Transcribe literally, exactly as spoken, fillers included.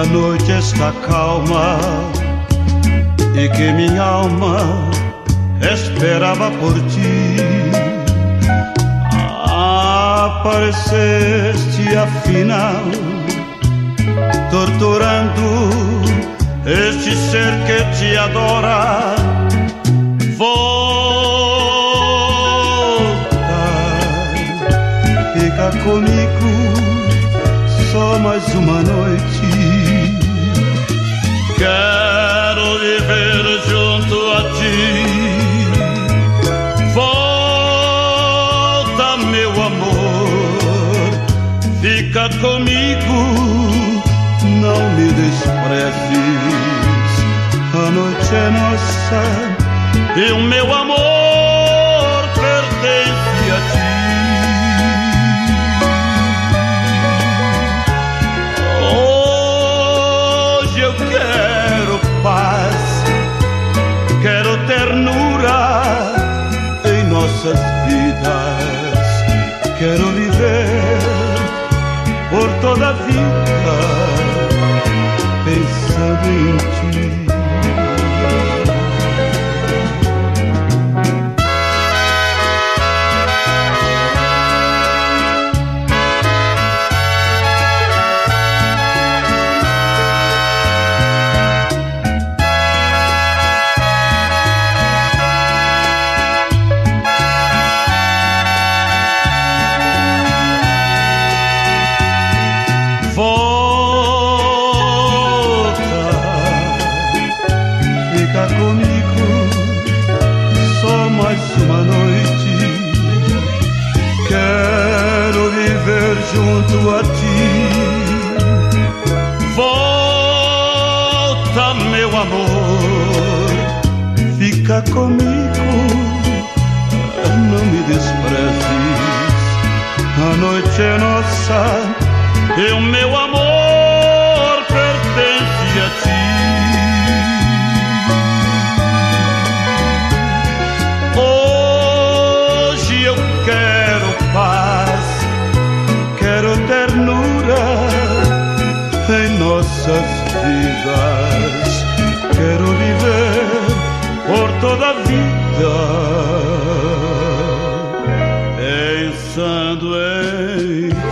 a noite está calma e que minha alma esperava por ti. Apareceste afinal, torturando este ser que te adora. Volta, fica comigo só mais uma noite. Quero viver junto a ti. Volta, meu amor, fica comigo, não me desprezes. A noite é nossa e o meu amor pertence a ti. Hoje eu quero paz, quero ternura em nossas vidas. Quero viver por toda a vida pensando em ti. Comigo só mais uma noite. Quero viver junto a ti. Volta, meu amor, fica comigo, não me desprezes. A noite é nossa e o meu amor pertence a ti. Ternura em nossas vidas. Quero viver por toda a vida pensando em